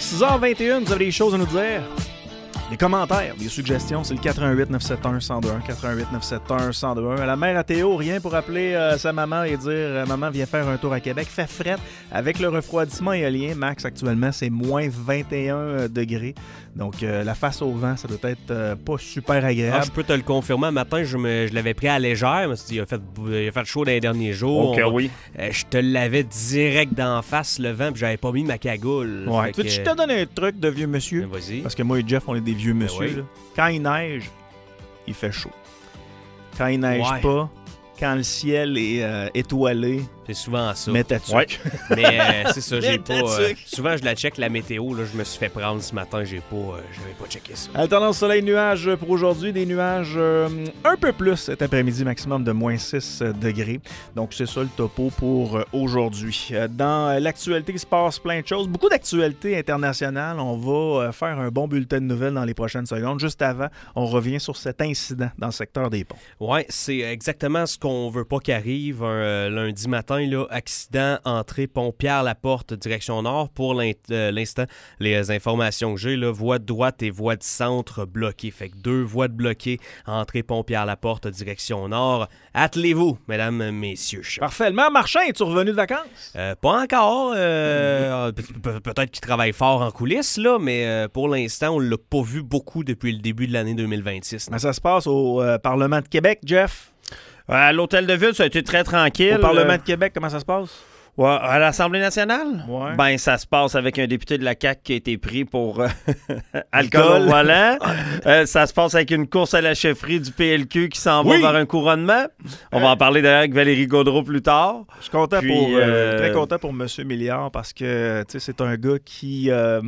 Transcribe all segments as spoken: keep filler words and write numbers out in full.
six heures vingt et un, vous avez des choses à nous dire. Des commentaires, des suggestions, c'est le quatre un huit neuf sept un un zéro deux un, quatre un huit neuf sept un un zéro deux un. La mère à Théo, rien pour appeler euh, sa maman et dire euh, « Maman, viens faire un tour à Québec. » Fait frette. Avec le refroidissement éolien, max actuellement, c'est moins vingt et un degrés. Donc, euh, la face au vent, ça doit être euh, pas super agréable. Ah, je peux te le confirmer. Un matin, je, me, je l'avais pris à légère. Je me suis dit, il a fait, il a fait chaud dans les derniers jours. Ok, On, oui. Euh, je te l'avais direct d'en face, le vent, puis j'avais pas mis ma cagoule. Ouais. Fait Tu que... je te donne un truc de vieux monsieur. Ben, vas-y. Parce que moi et Jeff, on est des vieux monsieur. oui. Là. Quand il neige, il fait chaud. Quand il neige Ouais. pas, quand le ciel est euh, étoilé, C'est souvent ça. mets ta tuque. Ouais. Mais euh, c'est ça, j'ai Mais pas. t'as-tu- euh, souvent, je la check la météo. Là, je me suis fait prendre ce matin. J'ai pas, euh, j'avais pas checké ça. Alternance soleil-nuage pour aujourd'hui, des nuages euh, un peu plus cet après-midi, maximum de moins six degrés. Donc c'est ça le topo pour euh, aujourd'hui. Euh, dans euh, l'actualité, il se passe plein de choses. Beaucoup d'actualités internationales. On va euh, faire un bon bulletin de nouvelles dans les prochaines secondes. Juste avant, on revient sur cet incident dans le secteur des ponts. Ouais, c'est exactement ce qu'on veut pas qu'arrive un euh, lundi matin. Là, accident, entrée, pont Pierre-Laporte, direction nord. Pour l'in- euh, l'instant, les informations que j'ai, là, voie de droite et voie de centre bloquées. Fait que deux voies de bloquées, entrée, pont Pierre-Laporte, direction nord. Attelez-vous, mesdames, messieurs. Parfait. Le maire Marchand, es-tu revenu de vacances? Euh, pas encore. Euh, pe- pe- peut-être qu'il travaille fort en coulisses, là, mais euh, pour l'instant, on l'a pas vu beaucoup depuis le début de l'année deux mille vingt-six. Ben, ça se passe au euh, Parlement de Québec, Jeff. À l'Hôtel de Ville, ça a été très tranquille. Au Parlement Euh, de Québec, comment ça se passe? ouais, à l'Assemblée nationale? Ouais. Ben, ça se passe avec un député de la C A Q qui a été pris pour euh, alcool Alcool. au volant. Euh, ça se passe avec une course à la chefferie du P L Q qui s'en Oui. va vers un couronnement. On va en parler d'ailleurs avec Valérie Gaudreau plus tard. Je suis content Puis, pour, euh, euh, très content pour M. Milliard parce que tu sais, c'est un gars qui... euh,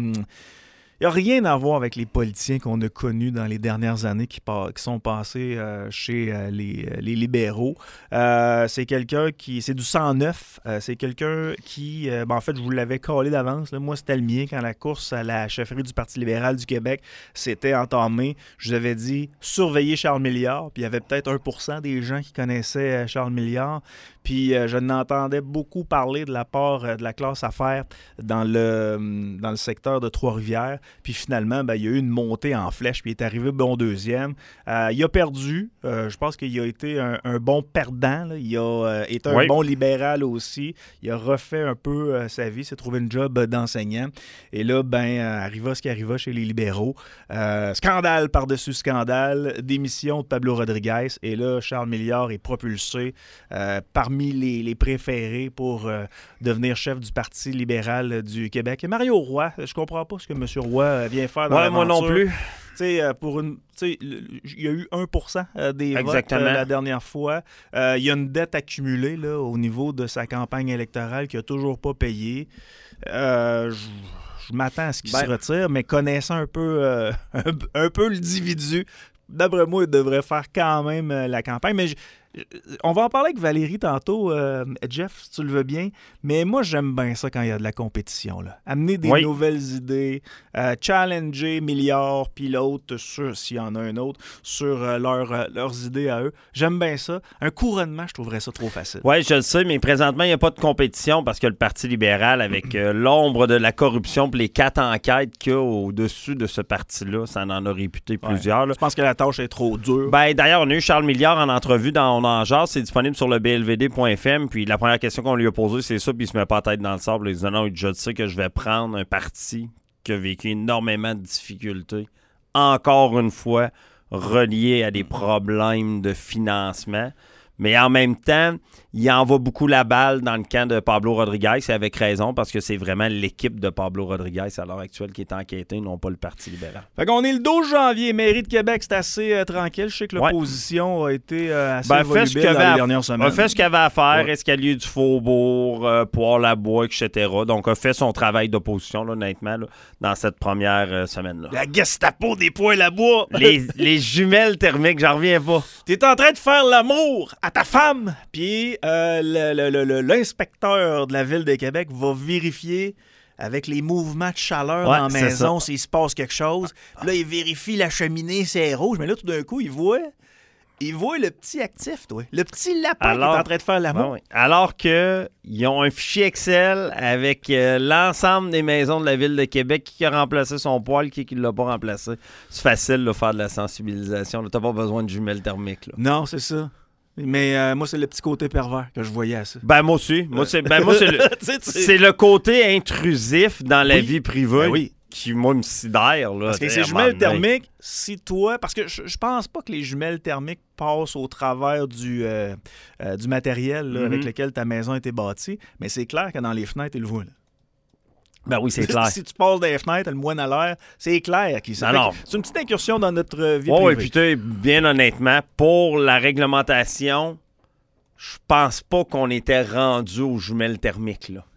il n'y a rien à voir avec les politiciens qu'on a connus dans les dernières années qui, pa- qui sont passés euh, chez euh, les, les libéraux. Euh, c'est quelqu'un qui... C'est du sang neuf. Euh, c'est quelqu'un qui... euh, ben, en fait, je vous l'avais collé d'avance. Là. Moi, c'était le mien quand la course à la chefferie du Parti libéral du Québec s'était entamée. Je vous avais dit, surveillez Charles Milliard. Puis il y avait peut-être un pour cent des gens qui connaissaient euh, Charles Milliard. Puis euh, je n'entendais beaucoup parler de la part euh, de la classe affaires dans le, hum, dans le secteur de Trois-Rivières. Puis finalement, ben, il y a eu une montée en flèche, puis il est arrivé bon deuxième. Euh, il a perdu. Euh, je pense qu'il a été un, un bon perdant. Là. Il a euh, été un Oui. bon libéral aussi. Il a refait un peu euh, sa vie, s'est trouvé une job euh, d'enseignant. Et là, ben, euh, arriva ce qui arriva chez les libéraux. Euh, scandale par-dessus scandale, démission de Pablo Rodriguez. Et là, Charles Milliard est propulsé euh, parmi les, les préférés pour euh, devenir chef du Parti libéral du Québec. Et Mario Roy, je comprends pas ce que M. Roy euh, vient faire dans Ouais, moi non l'aventure. plus. Tu sais, euh, pour une, tu sais, le- il y a eu un pour cent des Exactement. votes euh, la dernière fois. Euh, il y a une dette accumulée là, au niveau de sa campagne électorale qu'il n'a toujours pas payée. Euh, je, je m'attends à ce qu'il Ben- se retire, mais connaissant un peu, euh, un, un peu l'individu, d'après moi, il devrait faire quand même euh, la campagne. Mais je- on va en parler avec Valérie tantôt, euh, Jeff, si tu le veux bien. Mais moi, j'aime bien ça quand il y a de la compétition. Là. Amener des Oui. nouvelles idées, euh, challenger Milliard, puis l'autre, sur- s'il y en a un autre, sur euh, leur, euh, leurs idées à eux. J'aime bien ça. Un couronnement, je trouverais ça trop facile. Oui, je le sais, mais présentement, il n'y a pas de compétition parce que le Parti libéral, avec euh, l'ombre de la corruption et les quatre enquêtes qu'il y a au-dessus de ce parti-là, ça en a réputé plusieurs. là. Je pense que la tâche est trop dure. Ben, d'ailleurs, on a eu Charles Milliard en entrevue dans On en jase. C'est disponible sur le b l v d point f m. Puis la première question qu'on lui a posée, c'est ça. Puis il se met pas la tête dans le sable. Il dit non, je sais que je vais prendre un parti qui a vécu énormément de difficultés. Encore une fois, relié à des problèmes de financement. Mais en même temps, il envoie beaucoup la balle dans le camp de Pablo Rodriguez, et avec raison, parce que c'est vraiment l'équipe de Pablo Rodriguez à l'heure actuelle qui est enquêtée, non pas le Parti libéral. Fait qu'on est le douze janvier. Mairie de Québec, c'est assez euh, tranquille. Je sais que Ouais. l'opposition a été euh, assez Ben, fait ce volubile qu'il y dans avait les à- dernières semaines. A fait ce qu'il avait à faire, Ouais. escalier du Faubourg, euh, Poire-la-Bois, et cetera. Donc, a fait son travail d'opposition, là, honnêtement, là, dans cette première euh, semaine-là. La Gestapo des poils à bois. Les, les jumelles thermiques, j'en reviens pas. T'es en train de faire l'amour à ta femme, puis euh, le- le- le- le- l'inspecteur de la Ville de Québec va vérifier avec les mouvements de chaleur Ouais, dans la c'est maison s'il se passe quelque chose. Puis là, il vérifie la cheminée, c'est rouge. Mais là, tout d'un coup, il voit il voit le petit actif, toi. Le petit lapin Alors, qui est en train de faire l'amour. Ben oui. Alors qu'ils ont un fichier Excel avec euh, l'ensemble des maisons de la Ville de Québec, qui a remplacé son poêle, qui ne l'a pas remplacé. C'est facile de faire de la sensibilisation. Tu n'as pas besoin de jumelles thermiques. Là. Non, c'est ça. Mais euh, moi, c'est le petit côté pervers que je voyais à ça. Ben moi aussi. Moi, c'est, ben, moi, c'est, le, c'est le côté intrusif dans la oui. vie privée. Ben oui. Qui, moi, me sidère. Là, parce que ces jumelles thermiques, si toi... Parce que je, je pense pas que les jumelles thermiques passent au travers du, euh, euh, du matériel là, mm-hmm. avec lequel ta maison a été bâtie, mais c'est clair que dans les fenêtres, ils le voient. Là. Ben oui, c'est clair. Si tu passes dans les fenêtres, le moine à l'air, c'est clair qu'il non, non. C'est une petite incursion dans notre vie oh, privée. Oui, puis tu sais, bien honnêtement, pour la réglementation, je pense pas qu'on était rendu aux jumelles thermiques, là.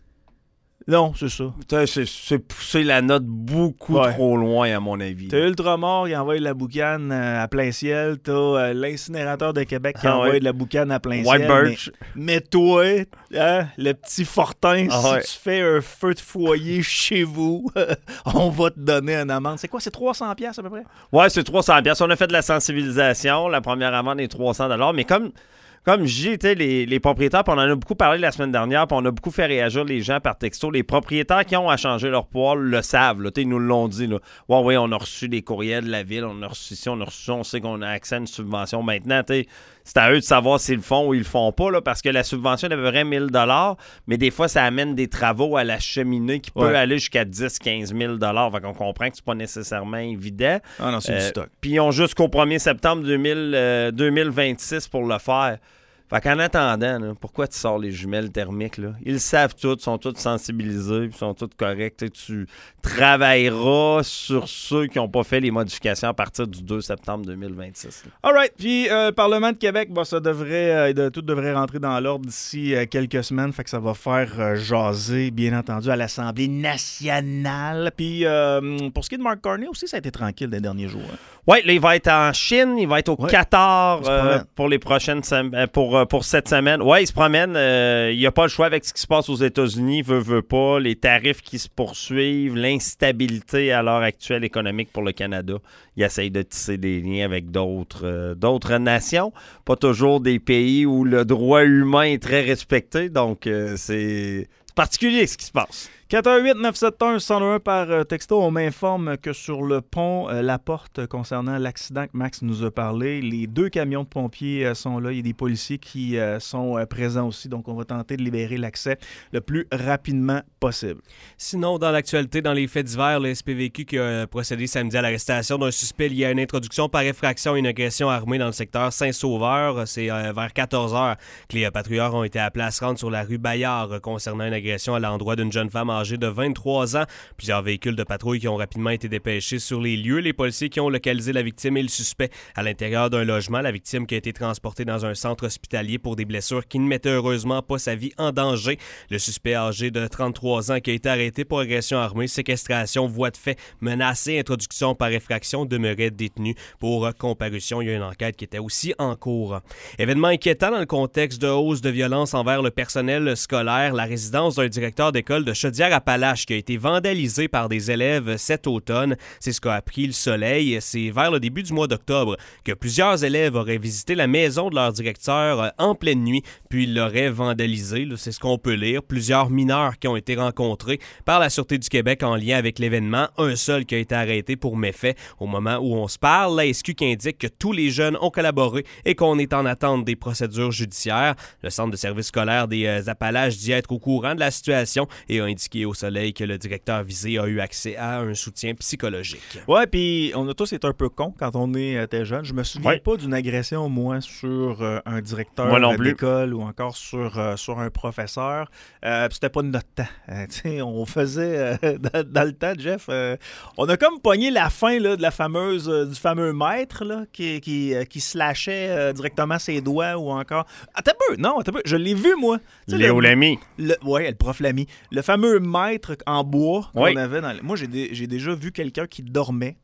Non, c'est ça. C'est, c'est pousser la note beaucoup ouais. trop loin, à mon avis. T'as Ultramar qui envoie de la boucane à plein ciel. T'as euh, l'incinérateur de Québec qui ah envoie ouais. de la boucane à plein White ciel. Birch. Mais, mais toi, hein, le petit Fortin, ah si ouais. tu fais un feu de foyer chez vous, on va te donner une amende. C'est quoi? C'est trois cents dollars à peu près? Oui, c'est trois cents dollars. On a fait de la sensibilisation. La première amende est trois cents dollars. Mais comme... Comme je dis, les, les propriétaires, puis on en a beaucoup parlé la semaine dernière, puis on a beaucoup fait réagir les gens par texto. Les propriétaires qui ont à changer leur poêle le savent. Là, ils nous l'ont dit. Là. Ouais, oui, on a reçu des courriels de la ville, on a reçu ci, on a reçu ça, on sait qu'on a accès à une subvention. Maintenant, c'est à eux de savoir s'ils le font ou ils le font pas, là, parce que la subvention est à peu près mille dollars, mais des fois, ça amène des travaux à la cheminée qui peut ouais. aller jusqu'à dix à quinze mille dollars. Fait qu'on comprend que c'est pas nécessairement évident. Ah non, c'est euh, du stock. Puis ils ont jusqu'au premier septembre deux mille vingt-six pour le faire. Fait qu'en attendant, là, pourquoi tu sors les jumelles thermiques? Là? Ils le savent tous, sont tous sensibilisés, ils sont tous corrects. T'sais, tu travailleras sur ceux qui n'ont pas fait les modifications à partir du deux septembre deux mille vingt-six. Là. All right. Puis euh, le Parlement de Québec, bah, ça devrait, euh, de, tout devrait rentrer dans l'ordre d'ici euh, quelques semaines. Fait que ça va faire euh, jaser, bien entendu, à l'Assemblée nationale. Puis euh, pour ce qui est de Mark Carney aussi, ça a été tranquille les derniers jours. Hein? Oui, là, il va être en Chine, il va être au ouais. Qatar euh, pour les prochaines semaines, pour, euh, pour cette semaine. Oui, il se promène. Euh, il n'y a pas le choix avec ce qui se passe aux États-Unis, veut, veut pas, les tarifs qui se poursuivent, l'instabilité à l'heure actuelle économique pour le Canada. Il essaye de tisser des liens avec d'autres, euh, d'autres nations, pas toujours des pays où le droit humain est très respecté. Donc, euh, c'est... C'est particulier ce qui se passe. quatre un huit neuf sept un un zéro un par euh, texto, on m'informe que sur le pont euh, La Porte, concernant l'accident que Max nous a parlé, les deux camions de pompiers euh, sont là. Il y a des policiers qui euh, sont euh, présents aussi, donc on va tenter de libérer l'accès le plus rapidement possible. Sinon, dans l'actualité, dans les faits divers, le S P V Q qui a procédé samedi à l'arrestation d'un suspect lié à une introduction par effraction à une agression armée dans le secteur Saint-Sauveur. C'est euh, vers quatorze heures que les euh, patrouilleurs ont été appelés à se rendre sur la rue Bayard euh, concernant une agression à l'endroit d'une jeune femme âgée de vingt-trois ans. Plusieurs véhicules de patrouille qui ont rapidement été dépêchés sur les lieux. Les policiers qui ont localisé la victime et le suspect à l'intérieur d'un logement. La victime qui a été transportée dans un centre hospitalier pour des blessures qui ne mettaient heureusement pas sa vie en danger. Le suspect âgé de trente-trois ans qui a été arrêté pour agression armée, séquestration, voie de fait, menace et introduction par effraction demeurait détenu pour comparution. Il y a une enquête qui était aussi en cours. Événement inquiétant dans le contexte de hausse de violence envers le personnel scolaire. La résidence d'un directeur d'école de Chaudière-Appalaches qui a été vandalisé par des élèves cet automne. C'est ce qu'a appris Le Soleil. C'est vers le début du mois d'octobre que plusieurs élèves auraient visité la maison de leur directeur en pleine nuit, puis ils l'auraient vandalisé. C'est ce qu'on peut lire. Plusieurs mineurs qui ont été rencontrés par la Sûreté du Québec en lien avec l'événement. Un seul qui a été arrêté pour méfait. Au moment où on se parle, la S Q qui indique que tous les jeunes ont collaboré et qu'on est en attente des procédures judiciaires. Le Centre de service scolaire des Appalaches dit être au courant de la situation et a indiqué au Soleil que le directeur visé a eu accès à un soutien psychologique. Ouais, puis on a tous été un peu cons quand on était jeune. Je me souviens ouais. pas d'une agression, moi, sur euh, un directeur d'école ou encore sur, euh, sur un professeur. Euh, c'était pas de notre temps. Euh, on faisait, euh, dans, dans le temps, Jeff, euh, on a comme pogné la fin là, de la fameuse, euh, du fameux maître là, qui, qui, euh, qui slashait euh, directement ses doigts ou encore... Attends un peu, non, attends un peu, je l'ai vu, moi. Léo Lamy. Oui, le prof Lamy. Le fameux maître en bois qu'on oui. avait dans... Moi, j'ai, dé... j'ai déjà vu quelqu'un qui dormait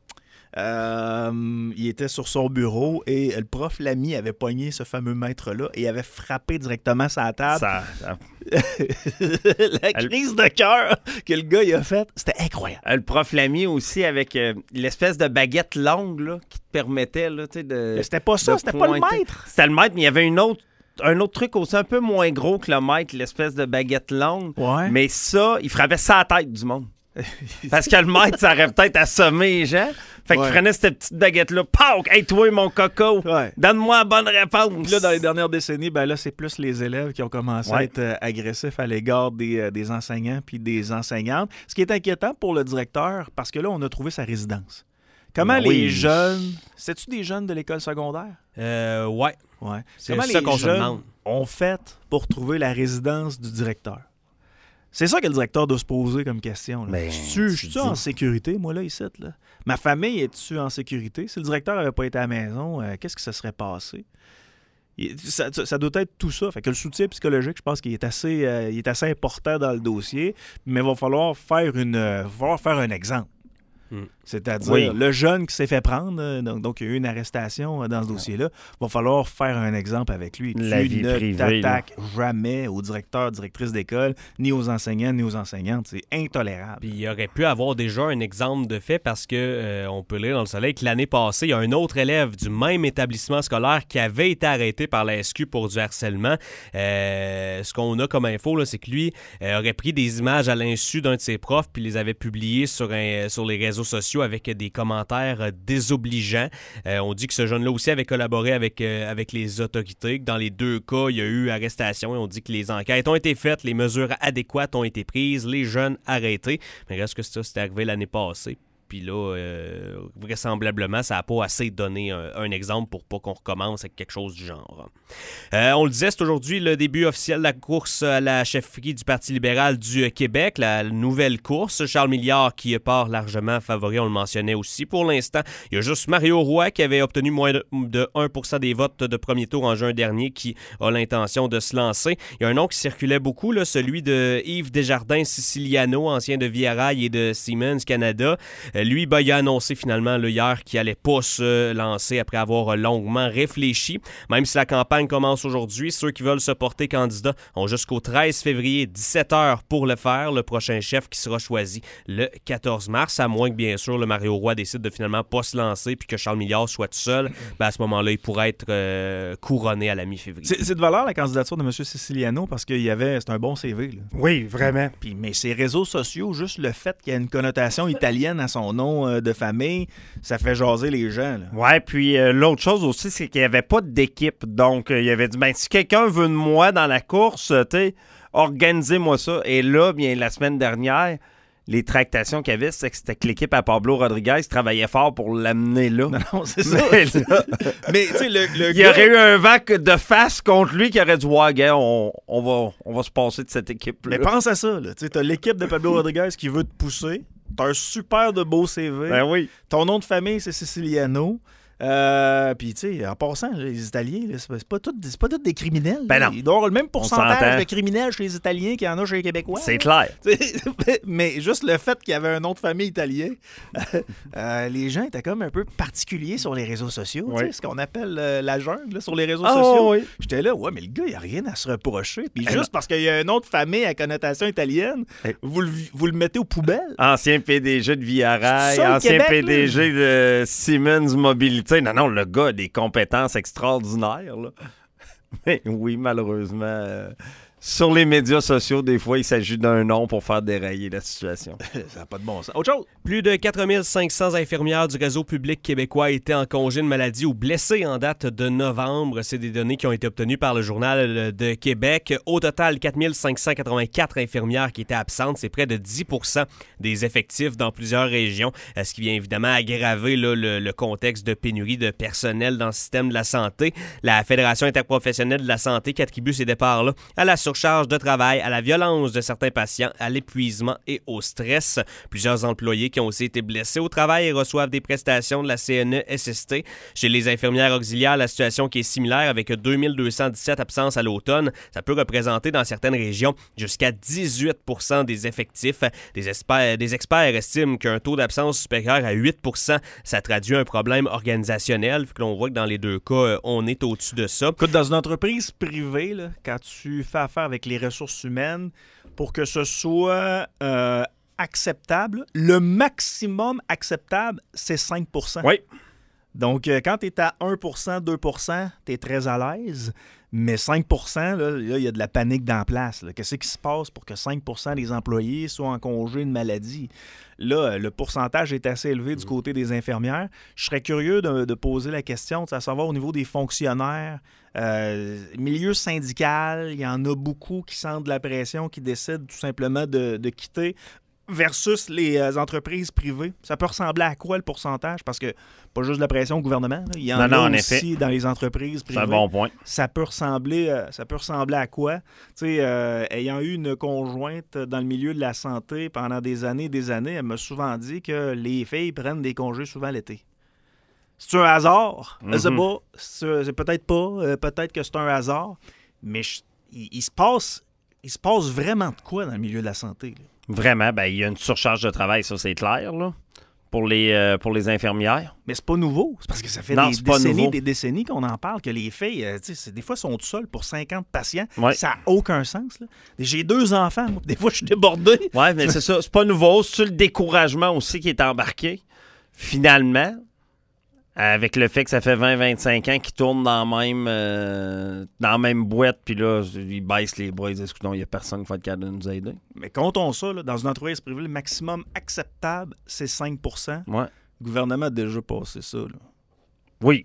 Euh, il était sur son bureau et le prof Lamy avait pogné ce fameux maître-là et avait frappé directement sa table. Ça, ça... La crise de cœur que le gars il a faite, c'était incroyable. Le prof Lamy aussi avec euh, l'espèce de baguette longue là, qui te permettait là, de. C'était pas ça, c'était pointer. Pas le maître. C'était le maître, mais il y avait une autre. Un autre truc aussi un peu moins gros que le maître, l'espèce de baguette longue. Ouais. Mais ça, il frappait ça à la tête du monde. Parce que le maître, ça aurait peut-être assommé les gens. Fait qu'il ouais. prenait cette petite baguette-là. Pow! Hey, toi, mon coco! Ouais. Donne-moi la bonne réponse! Puis là, dans les dernières décennies, ben là, c'est plus les élèves qui ont commencé ouais. à être euh, agressifs à l'égard des, euh, des enseignants puis des enseignantes. Ce qui est inquiétant pour le directeur, parce que là, on a trouvé sa résidence. Comment ben les oui. jeunes... C'est-tu des jeunes de l'école secondaire? Euh, ouais. ouais. C'est Comment ça les qu'on jeunes se demande. Ont fait pour trouver la résidence du directeur? C'est ça que le directeur doit se poser comme question. Là. Ben, je suis en sécurité, moi, là, ici? Là? Ma famille est-tu en sécurité? Si le directeur n'avait pas été à la maison, euh, qu'est-ce qui se serait passé? Il, ça, ça doit être tout ça. Fait que le soutien psychologique, je pense qu'il est assez, euh, il est assez important dans le dossier, mais il va falloir faire, une, euh, va falloir faire un exemple. Hmm. C'est-à-dire, oui. le jeune qui s'est fait prendre, donc, donc il y a eu une arrestation dans ce dossier-là, il va falloir faire un exemple avec lui. La tu vie ne privée, t'attaques là. jamais au directeur, directrice d'école, ni aux enseignants, ni aux enseignantes. C'est intolérable. Puis il aurait pu avoir déjà un exemple de fait parce que euh, on peut lire dans le Soleil que l'année passée, il y a un autre élève du même établissement scolaire qui avait été arrêté par la S Q pour du harcèlement. Euh, ce qu'on a comme info, là, c'est que lui euh, aurait pris des images à l'insu d'un de ses profs puis les avait publiées sur, un, sur les réseaux sociaux avec des commentaires euh, désobligeants. Euh, on dit que ce jeune-là aussi avait collaboré avec, euh, avec les autorités. Dans les deux cas, il y a eu arrestation et on dit que les enquêtes ont été faites, les mesures adéquates ont été prises, les jeunes arrêtés. Mais reste que ça, c'était arrivé l'année passée. Puis là, euh, vraisemblablement, ça n'a pas assez donné un, un exemple pour pas qu'on recommence avec quelque chose du genre. Euh, on le disait, c'est aujourd'hui le début officiel de la course à la chefferie du Parti libéral du Québec, la nouvelle course. Charles Milliard qui part largement favori, on le mentionnait aussi. Pour l'instant, il y a juste Mario Roy qui avait obtenu moins de, de un pour cent des votes de premier tour en juin dernier qui a l'intention de se lancer. Il y a un nom qui circulait beaucoup, là, celui de Yves Desjardins-Siciliano, ancien de Via Rail et de Siemens Canada. Lui, ben, il a annoncé finalement là, hier qu'il n'allait pas se lancer après avoir longuement réfléchi. Même si la campagne commence aujourd'hui, ceux qui veulent se porter candidat ont jusqu'au treize février, dix-sept heures pour le faire. Le prochain chef qui sera choisi le quatorze mars, à moins que bien sûr le Mario Roy décide de finalement pas se lancer puis que Charles Milliard soit tout seul. Ben, à ce moment-là, il pourrait être euh, couronné à la mi-février. C'est, c'est de valeur la candidature de M. Siciliano parce qu'il y avait, c'est un bon C V. Là. Oui, vraiment. Puis, mais ses réseaux sociaux, juste le fait qu'il y a une connotation italienne à son nom de famille, ça fait jaser les gens. Là. Ouais, puis euh, l'autre chose aussi, c'est qu'il n'y avait pas d'équipe. Donc, euh, il avait dit, ben, si quelqu'un veut de moi dans la course, tu sais, organisez-moi ça. Et là, bien, la semaine dernière, les tractations qu'il y avait, c'est que c'était que l'équipe à Pablo Rodriguez travaillait fort pour l'amener là. Non, non, c'est ça. Mais, là, mais tu sais, le, le il gars... y aurait eu un vent de face contre lui qui aurait dit, ouais, gars, on, on, va, on va se passer de cette équipe-là. Mais pense à ça, là. Tu sais, t'as l'équipe de Pablo Rodriguez qui veut te pousser. T'as un super de beau C V. Ben oui. Ton nom de famille, c'est Siciliano. Euh, Puis, tu sais, en passant, là, les Italiens, là, c'est pas tous pas des criminels. Ben non. Ils doivent avoir le même pourcentage de criminels chez les Italiens qu'il y en a chez les Québécois. C'est là. clair. Mais juste le fait qu'il y avait un nom de famille italien, euh, les gens étaient comme un peu particuliers sur les réseaux sociaux. Oui. Ce qu'on appelle euh, la jungle là, sur les réseaux oh, sociaux. Oui. J'étais là, ouais, mais le gars, il n'y a rien à se reprocher. Puis juste non. parce qu'il y a un nom de famille à connotation italienne, hey. vous, le, vous le mettez aux poubelles. Ancien P D G de Via Rail, ancien Québec, P D G là. de Siemens Mobilité. Non, non, le gars a des compétences extraordinaires. Là. Mais oui, malheureusement, euh, sur les médias sociaux, des fois, il s'agit d'un nom pour faire dérailler la situation. Ça n'a pas de bon sens. Autre chose. Plus de quatre mille cinq cents infirmières du réseau public québécois étaient en congé de maladie ou blessées en date de novembre. C'est des données qui ont été obtenues par le Journal de Québec. Au total, quatre mille cinq cent quatre-vingt-quatre infirmières qui étaient absentes. C'est près de dix pour cent des effectifs dans plusieurs régions, ce qui vient évidemment aggraver là, le, le contexte de pénurie de personnel dans le système de la santé. La Fédération interprofessionnelle de la santé qui attribue ces départs-là à la surcharge de travail, à la violence de certains patients, à l'épuisement et au stress. Plusieurs employés qui ont aussi été blessés au travail reçoivent des prestations de la C N E S S T. Chez les infirmières auxiliaires, la situation qui est similaire avec deux mille deux cent dix-sept absences à l'automne. Ça peut représenter dans certaines régions jusqu'à dix-huit pour cent des effectifs. Des, experts, des experts estiment qu'un taux d'absence supérieur à huit pour cent, ça traduit un problème organisationnel. Fait que l'on voit que dans les deux cas, on est au-dessus de ça. Écoute, dans une entreprise privée, là, quand tu fais affaire avec les ressources humaines, pour que ce soit euh, acceptable, le maximum acceptable, c'est cinq pour cent. Oui. Donc, euh, quand tu es à un pour cent, deux pour cent, tu es très à l'aise. Mais cinq pour cent, là, il y a de la panique dans la place. Là. Qu'est-ce qui se passe pour que cinq pour cent des employés soient en congé de maladie? Là, le pourcentage est assez élevé du côté des infirmières. Je serais curieux de, de poser la question, à savoir au niveau des fonctionnaires, euh, milieu syndical, il y en a beaucoup qui sentent de la pression, qui décident tout simplement de, de quitter, versus les euh, entreprises privées. Ça peut ressembler à quoi le pourcentage? Parce que pas juste de la pression au gouvernement, là. Il y en non, a non, aussi en effet. dans les entreprises privées. C'est un bon point. Ça peut ressembler, euh, ça peut ressembler à quoi? Tu sais, euh, ayant eu une conjointe dans le milieu de la santé pendant des années et des années, elle m'a souvent dit que les filles prennent des congés souvent l'été. C'est un hasard? Mm-hmm. C'est pas. C'est, c'est peut-être pas. Euh, peut-être que c'est un hasard. Mais je, il, il se passe, il se passe vraiment de quoi dans le milieu de la santé, là? Vraiment, ben il y a une surcharge de travail, ça c'est clair, là, pour les, euh, pour les infirmières. Mais c'est pas nouveau. C'est parce que ça fait non, des décennies, des décennies qu'on en parle, que les filles, euh, tu sais, des fois, sont seules pour cinquante patients. Ouais. Ça n'a aucun sens, là. J'ai deux enfants, moi. Des fois, je suis débordé. Oui, mais c'est ça. C'est pas nouveau. C'est le découragement aussi qui est embarqué. Finalement, avec le fait que ça fait vingt à vingt-cinq ans qu'ils tournent dans la même, euh, dans la même boîte, puis là, ils baissent les bras, ils disent « il n'y a personne qui va être capable de nous aider ». Mais comptons ça, là, dans une entreprise privée, le maximum acceptable, c'est cinq pour cent. Ouais. Le gouvernement a déjà passé ça, là. Oui.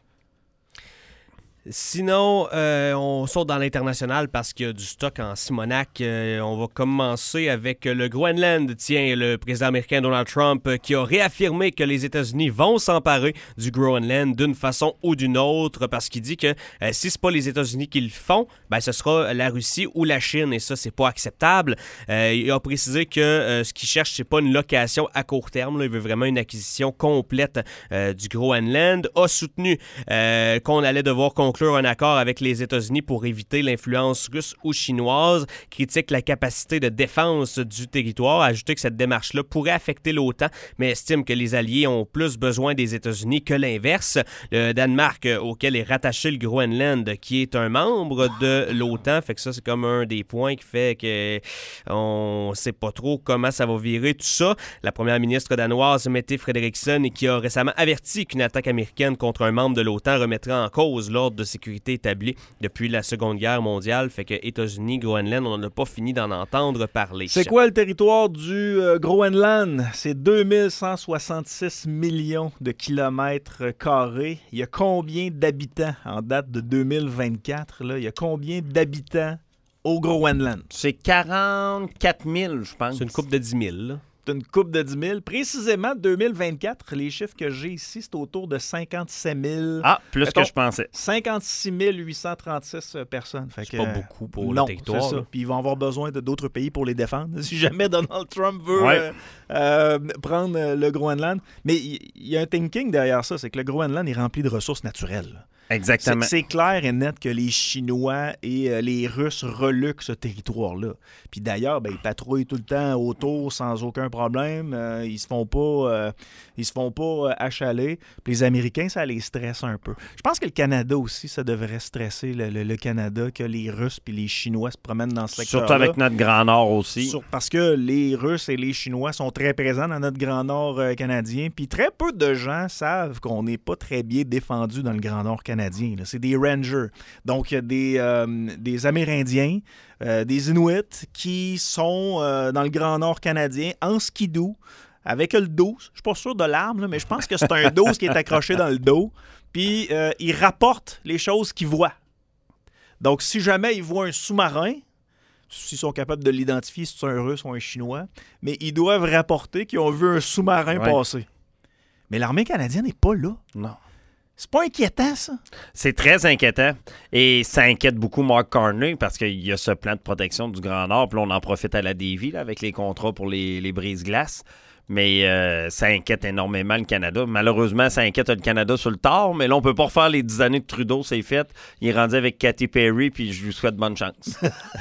Sinon, euh, on saute dans l'international parce qu'il y a du stock en Simonac. Euh, on va commencer avec le Groenland. Tiens, le président américain Donald Trump euh, qui a réaffirmé que les États-Unis vont s'emparer du Groenland d'une façon ou d'une autre parce qu'il dit que euh, si c'est pas les États-Unis qui le font, ben ce sera la Russie ou la Chine et ça, c'est pas acceptable. Euh, il a précisé que euh, ce qu'il cherche, c'est pas une location à court terme. Là. Il veut vraiment une acquisition complète euh, du Groenland. A soutenu euh, qu'on allait devoir conclure un accord avec les États-Unis pour éviter l'influence russe ou chinoise, critique la capacité de défense du territoire, a ajouté que cette démarche-là pourrait affecter l'OTAN, mais estime que les alliés ont plus besoin des États-Unis que l'inverse. Le Danemark, auquel est rattaché le Groenland, qui est un membre de l'OTAN, fait que ça, c'est comme un des points qui fait que on sait pas trop comment ça va virer tout ça. La première ministre danoise, Mette Frederiksen, qui a récemment averti qu'une attaque américaine contre un membre de l'OTAN remettrait en cause l'ordre de sécurité établi depuis la Seconde Guerre mondiale. Fait que États-Unis, Groenland, on n'a pas fini d'en entendre parler. C'est quoi le territoire du euh, Groenland? C'est deux mille cent soixante-six millions de kilomètres carrés. Il y a combien d'habitants en date de deux mille vingt-quatre? Là? Il y a combien d'habitants au Groenland? C'est quarante-quatre mille, je pense. C'est une coupe de dix mille, là. C'est une coupe de dix mille. Précisément, deux mille vingt-quatre, les chiffres que j'ai ici, c'est autour de cinquante-sept mille. Ah, plus Mettons, que je pensais. cinquante-six mille huit cent trente-six personnes. Fait c'est que, pas beaucoup pour non, le territoire. c'est ça. Là. Puis ils vont avoir besoin de d'autres pays pour les défendre. Si jamais Donald Trump veut Ouais. euh, euh, prendre euh, le Groenland. Mais il y, y a un thinking derrière ça, c'est que le Groenland est rempli de ressources naturelles. Exactement. C'est, c'est clair et net que les Chinois et euh, les Russes reluquent ce territoire-là. Puis d'ailleurs, ben, ils patrouillent tout le temps autour sans aucun problème. Euh, ils se font pas, euh, ils se font pas euh, achaler. Puis les Américains, ça les stresse un peu. Je pense que le Canada aussi, ça devrait stresser le, le, le Canada, que les Russes puis les Chinois se promènent dans ce secteur-là. Surtout avec notre Grand Nord aussi. Sur, parce que les Russes et les Chinois sont très présents dans notre Grand Nord euh, canadien. Puis très peu de gens savent qu'on n'est pas très bien défendu dans le Grand Nord canadien. Là. C'est des Rangers. Donc, il y a des, euh, des Amérindiens, euh, des Inuits qui sont euh, dans le Grand Nord canadien en skidoo avec le dos. Je suis pas sûr de l'arme, là, mais je pense que c'est un dos qui est accroché dans le dos. Puis, euh, ils rapportent les choses qu'ils voient. Donc, si jamais ils voient un sous-marin, s'ils sont capables de l'identifier, si c'est un Russe ou un Chinois, mais ils doivent rapporter qu'ils ont vu un sous-marin ouais. passer. Mais l'armée canadienne n'est pas là. Non. C'est pas inquiétant, ça? C'est très inquiétant. Et ça inquiète beaucoup Mark Carney parce qu'il y a ce plan de protection du Grand Nord. Puis là, on en profite à la Davie là, avec les contrats pour les, les brise-glaces. Mais euh, ça inquiète énormément le Canada. Malheureusement, ça inquiète le Canada sur le tard. Mais là, on peut pas refaire les dix années de Trudeau, c'est fait. Il est rendu avec Katy Perry, puis je lui souhaite bonne chance.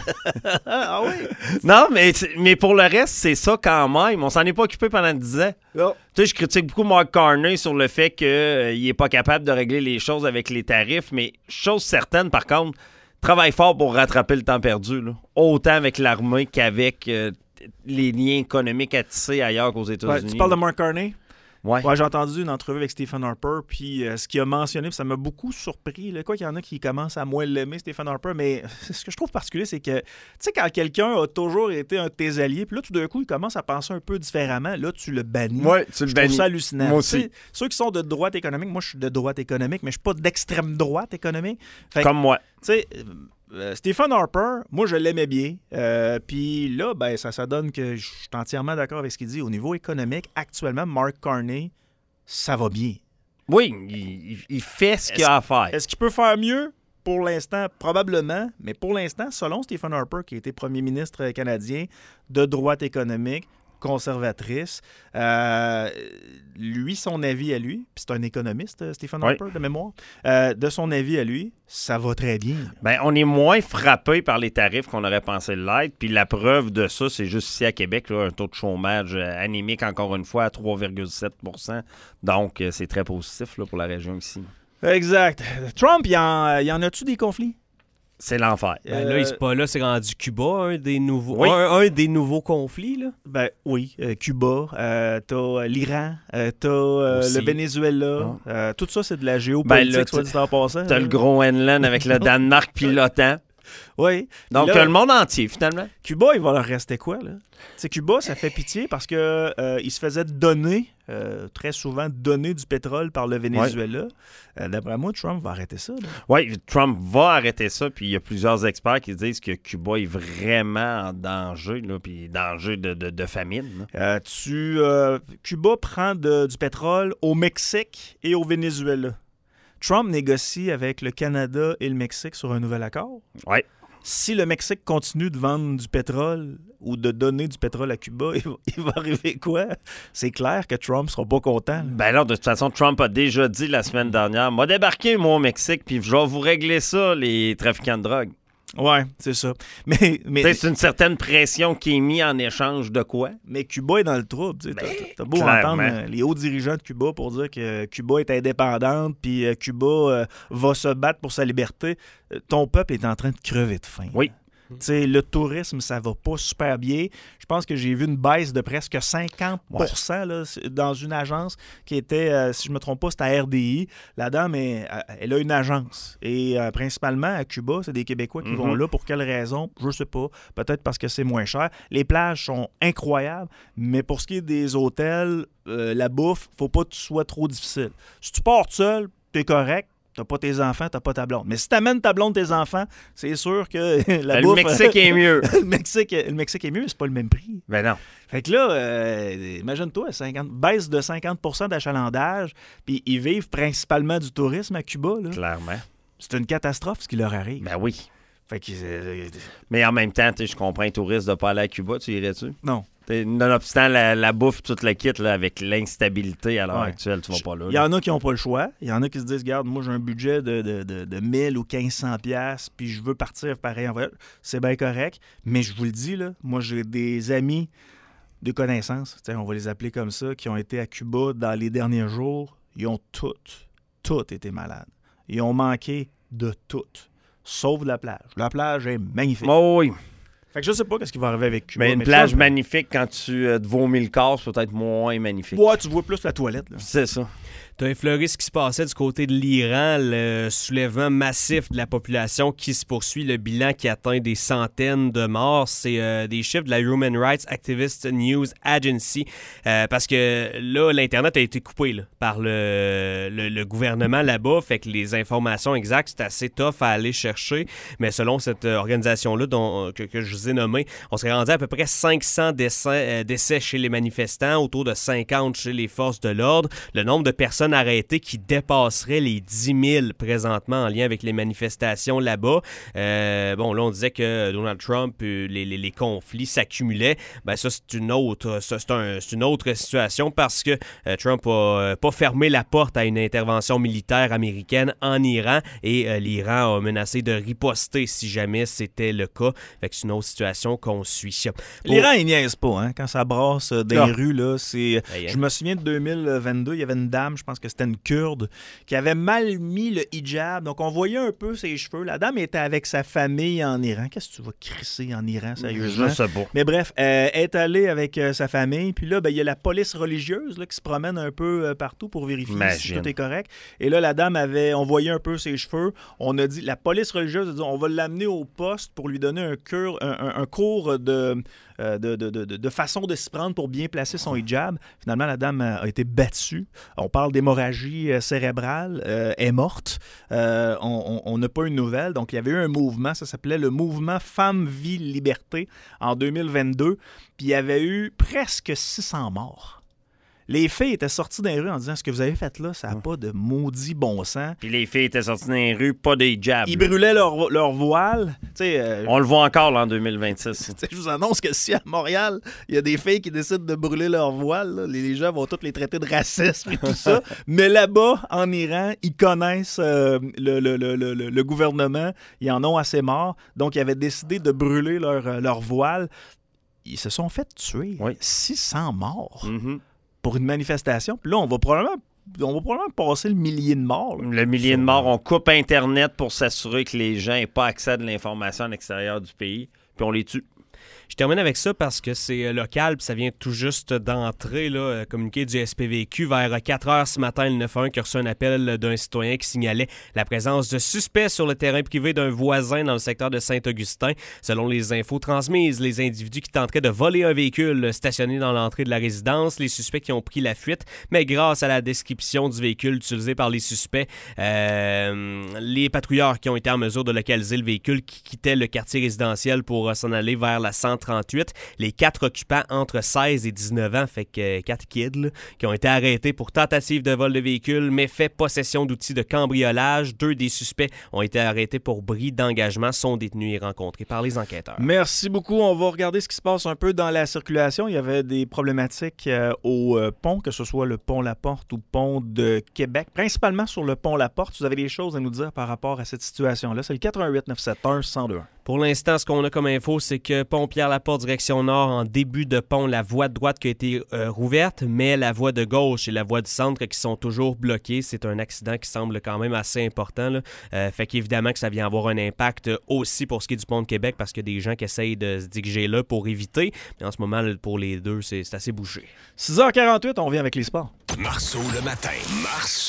Ah oui? Non, mais, mais pour le reste, c'est ça quand même. On s'en est pas occupé pendant dix ans. Oh. Tu sais, je critique beaucoup Mark Carney sur le fait qu'il euh, n'est pas capable de régler les choses avec les tarifs. Mais chose certaine, par contre, travaille fort pour rattraper le temps perdu. Là. Autant avec l'armée qu'avec... Euh, les liens économiques à tisser ailleurs qu'aux États-Unis. Ouais, tu parles de Mark Carney? Ouais. Ouais, j'ai entendu une entrevue avec Stephen Harper, puis euh, ce qu'il a mentionné, ça m'a beaucoup surpris. Là. Quoi qu'il y en a qui commencent à moins l'aimer, Stephen Harper, mais ce que je trouve particulier, c'est que, tu sais, quand quelqu'un a toujours été un de tes alliés, puis là, tout d'un coup, il commence à penser un peu différemment, là, tu le bannis. Ouais, tu le je bannis. trouve ça hallucinant. Moi aussi. T'sais, ceux qui sont de droite économique, moi, je suis de droite économique, mais je suis pas d'extrême droite économique. Fait que, Comme moi. tu sais... Euh, Stephen Harper, moi, je l'aimais bien. Euh, Puis là, ben, ça, ça donne que je suis entièrement d'accord avec ce qu'il dit. Au niveau économique, actuellement, Mark Carney, ça va bien. Oui, il, il fait ce qu'il a à faire. Est-ce qu'il peut faire mieux? Pour l'instant, probablement. Mais pour l'instant, selon Stephen Harper, qui a été premier ministre canadien de droite économique, conservatrice, euh, lui, son avis à lui, puis c'est un économiste, Stephen Harper, oui. de mémoire, euh, de son avis à lui, ça va très bien. Ben, on est moins frappé par les tarifs qu'on aurait pensé l'être, puis la preuve de ça, c'est juste ici à Québec, là, un taux de chômage anémique, encore une fois, à trois virgule sept pour cent. Donc, c'est très positif là, pour la région ici. Exact. Trump, il y en, y en a-tu des conflits? C'est l'enfer. Ben là, il c'est pas là, c'est rendu Cuba, un des nouveaux, oui. un, un des nouveaux conflits. Là. Ben oui, euh, Cuba, euh, t'as l'Iran, euh, t'as euh, le Venezuela, ah. euh, tout ça c'est de la géopolitique, ben soit dit en passant. T'as euh... le Groenland avec le Danemark puis l'OTAN. Oui. Donc, là, le monde entier, finalement. Cuba, il va leur rester quoi, là? T'sais, Cuba, ça fait pitié parce que euh, il se faisait donner, euh, très souvent, donner du pétrole par le Venezuela. Ouais. Euh, d'après moi, Trump va arrêter ça. Oui, Trump va arrêter ça. Puis il y a plusieurs experts qui disent que Cuba est vraiment en danger, là, puis danger de, de, de famine. Euh, tu, euh, Cuba prend de, du pétrole au Mexique et au Venezuela. Trump négocie avec le Canada et le Mexique sur un nouvel accord. Oui. Si le Mexique continue de vendre du pétrole ou de donner du pétrole à Cuba, il va, il va arriver quoi? C'est clair que Trump ne sera pas content. Là. Ben alors, de toute façon, Trump a déjà dit la semaine dernière, m'a débarqué, moi, au Mexique, puis je vais vous régler ça, les trafiquants de drogue. Ouais, c'est ça. Mais, mais c'est une certaine pression qui est mise en échange de quoi? Mais Cuba est dans le trouble. Tu sais, ben, t'as, t'as beau clairement. entendre euh, les hauts dirigeants de Cuba pour dire que Cuba est indépendante puis euh, Cuba euh, va se battre pour sa liberté. Euh, ton peuple est en train de crever de faim. Oui. T'sais, le tourisme, ça va pas super bien. Je pense que j'ai vu une baisse de presque cinquante pour cent ouais. là, dans une agence qui était, euh, si je ne me trompe pas, c'était à R D I. La dame, elle, elle a une agence. Et euh, principalement, à Cuba, c'est des Québécois qui mm-hmm. vont là. Pour quelle raison? Je ne sais pas. Peut-être parce que c'est moins cher. Les plages sont incroyables, mais pour ce qui est des hôtels, euh, la bouffe, faut pas que tu sois trop difficile. Si tu pars seul, t'es correct. T'as pas tes enfants, t'as pas ta blonde. Mais si t'amènes ta blonde, tes enfants, c'est sûr que la le bouffe... Le Mexique est mieux. le, Mexique, le Mexique est mieux, mais c'est pas le même prix. Ben non. Fait que là, euh, imagine-toi, cinquante, baisse de cinquante pour cent d'achalandage, puis ils vivent principalement du tourisme à Cuba. Là. Clairement. C'est une catastrophe ce qui leur arrive. Ben oui. Fait que... Euh, mais en même temps, je comprends un touriste de ne pas aller à Cuba, tu irais-tu? Non. Nonobstant la, la bouffe, toute la kit, là, avec l'instabilité à l'heure ouais. actuelle, tu vas pas là. Il y en a qui n'ont pas le choix. Il y en a qui se disent, regarde, moi j'ai un budget de, de, de, de mille ou quinze cents piastres, puis je veux partir pareil en voyage. C'est bien correct, mais je vous le dis, là, moi j'ai des amis, des connaissances, on va les appeler comme ça, qui ont été à Cuba dans les derniers jours. Ils ont toutes, toutes été malades. Ils ont manqué de tout, sauf de la plage. La plage est magnifique. Oh oui. Fait que je sais pas ce qui va arriver avec Cuba. Mais une mais plage Trump, magnifique, quand tu euh, te vomis le corps, c'est peut-être moins magnifique. Ouais, tu vois plus la toilette. Là. C'est ça. Tu as effleuré ce qui se passait du côté de l'Iran, le soulèvement massif de la population qui se poursuit, le bilan qui atteint des centaines de morts. C'est euh, des chiffres de la Human Rights Activist News Agency, euh, parce que là, l'Internet a été coupé là, par le, le, le gouvernement là-bas, fait que les informations exactes, c'est assez tough à aller chercher, mais selon cette organisation-là dont, que, que je vous vous ai nommés, on serait rendu à, à peu près cinq cents décès, euh, décès chez les manifestants, autour de cinquante chez les forces de l'ordre. Le nombre de personnes arrêtées qui dépasserait les dix mille présentement en lien avec les manifestations là-bas. Euh, bon, là, on disait que Donald Trump, les, les, les conflits s'accumulaient. Ben ça, c'est une autre, ça, c'est un, c'est une autre situation parce que euh, Trump a euh, pas fermé la porte à une intervention militaire américaine en Iran et euh, l'Iran a menacé de riposter si jamais c'était le cas. Fait que c'est une autre situation qu'on suit. Pour... L'Iran, il niaise pas, hein? Quand ça brasse dans les ah. rues, là, c'est... Hey, hein? Je me souviens de deux mille vingt-deux, il y avait une dame, je pense que c'était une Kurde, qui avait mal mis le hijab. Donc, on voyait un peu ses cheveux. La dame était avec sa famille en Iran. Qu'est-ce que tu vas crisser en Iran, sérieusement? Je sais pas. Mais bref, euh, elle est allée avec euh, sa famille. Puis là, ben, il y a la police religieuse là, qui se promène un peu euh, partout pour vérifier Imagine. si tout est correct. Et là, la dame avait... On voyait un peu ses cheveux. On a dit... La police religieuse a dit, on va l'amener au poste pour lui donner un, cure, un, un, un cours de... Euh, de, de, de, de façon de s'y prendre pour bien placer son hijab. Finalement, la dame a été battue. On parle d'hémorragie cérébrale. Euh, elle est morte. Euh, on n'a pas eu de nouvelles. Donc, il y avait eu un mouvement. Ça s'appelait le mouvement Femmes, Vie, Liberté en deux mille vingt-deux. Puis, il y avait eu presque six cents morts. Les filles étaient sorties dans les rues en disant « Ce que vous avez fait là, ça n'a pas de maudit bon sens. » Puis les filles étaient sorties dans les rues, pas des jabs. Ils brûlaient leur, leur voile. Euh, On le voit encore là, en deux mille vingt-six. Je vous annonce que si à Montréal, il y a des filles qui décident de brûler leur voile, là, les gens vont tous les traiter de racisme et tout ça. Mais là-bas, en Iran, ils connaissent euh, le, le, le, le, le gouvernement. Ils en ont assez marre. Donc, ils avaient décidé de brûler leur, leur voile. Ils se sont fait tuer. Oui. six cents morts. Mm-hmm. Pour une manifestation. Puis là, on va probablement, on va probablement passer le millier de morts. Là. Le millier de morts, on coupe Internet pour s'assurer que les gens n'aient pas accès à de l'information à l'extérieur du pays, puis on les tue. Je termine avec ça parce que c'est local puis ça vient tout juste d'entrer, là, communiqué du S P V Q vers quatre heures ce matin, le neuf un un qui a reçu un appel d'un citoyen qui signalait la présence de suspects sur le terrain privé d'un voisin dans le secteur de Saint-Augustin. Selon les infos transmises, les individus qui tenteraient de voler un véhicule stationné dans l'entrée de la résidence, les suspects qui ont pris la fuite, mais grâce à la description du véhicule utilisé par les suspects, euh, les patrouilleurs qui ont été en mesure de localiser le véhicule qui quittait le quartier résidentiel pour s'en aller vers la cent trente-huit. Les quatre occupants entre seize et dix-neuf ans, fait que quatre kids, là, qui ont été arrêtés pour tentative de vol de véhicule, méfait, possession d'outils de cambriolage. Deux des suspects ont été arrêtés pour bris d'engagement, sont détenus et rencontrés par les enquêteurs. Merci beaucoup. On va regarder ce qui se passe un peu dans la circulation. Il y avait des problématiques euh, au euh, pont, que ce soit le pont La Porte ou le pont de Québec, principalement sur le pont La Porte. Vous avez des choses à nous dire par rapport à cette situation-là. C'est le quatre un huit neuf sept un un zéro deux un. Pour l'instant, ce qu'on a comme info, c'est que pont Pierre-Laporte, direction nord, en début de pont, la voie de droite qui a été euh, rouverte, mais la voie de gauche et la voie du centre qui sont toujours bloquées. C'est un accident qui semble quand même assez important, là. Euh, fait qu'évidemment que ça vient avoir un impact aussi pour ce qui est du pont de Québec, parce qu'il y a des gens qui essayent de se diriger là pour éviter. Mais en ce moment, pour les deux, c'est, c'est assez bouché. six heures quarante-huit, on revient avec les sports. Marceau le matin. Marceau.